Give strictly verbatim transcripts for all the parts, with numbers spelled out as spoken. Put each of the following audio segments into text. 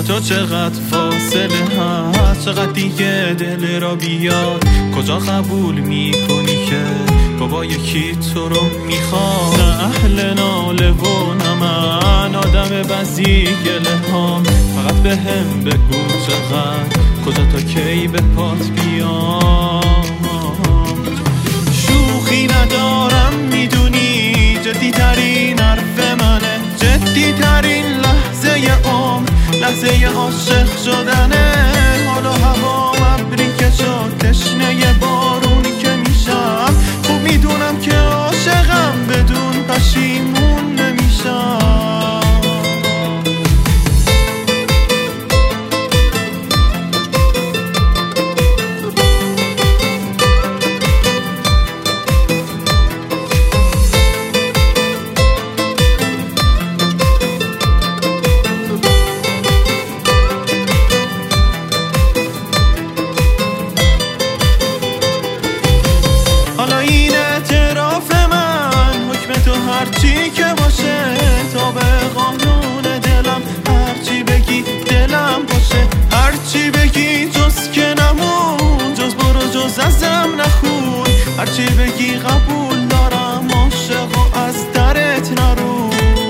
تو چقدر فاصله هست، چقدر دیگه دل را بیاد، کجا قبول میکنی که بابا یکی تو رو میخواد. نه اهل ناله و نه من آدم بزی گله هام، فقط به هم بگو چقدر، کجا تا کی به پات بیام. شوخی ندارم میدونی، جدی ترین حرف منه، جدی ترین لحظه عمر، لحظه عاشق شدنه. حالا هوا ابری که شد تشنه بارونی که میشم، خوب میدونم که عاشقم بدون پشیمون نمیشم. حالا این اعتراف من، حکم تو هرچی که باشه، تا به قانون دلم هرچی بگی دلم باشه. هرچی بگی جز که نمون، جز برو جز ازم نخون، هرچی بگی قبول دارم، عاشق و از درت نرو.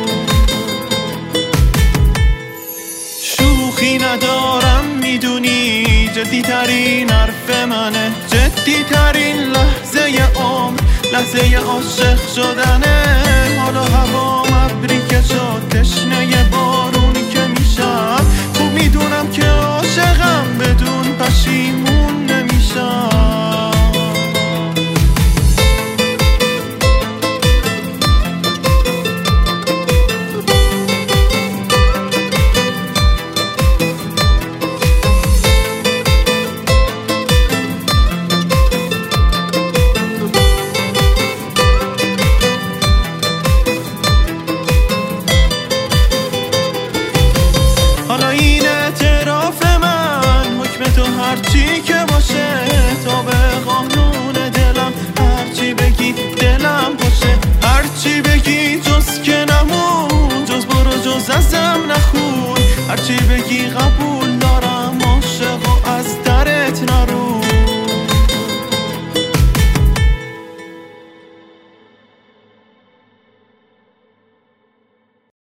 شوخی ندارم میدونی، جدی ترین حرف منه، جدی ترین لحظه عمر، لحظه عاشق شدنه. حالا هوا ابری که شد تشنه بارونی که میشم، خوب میدونم که عاشقم بدون پشیمون نمیشم. حالا این اعتراف من، حکم تو هرچی که باشه، تا به قانون دلم هرچی بگی دلم باشه. هرچی بگی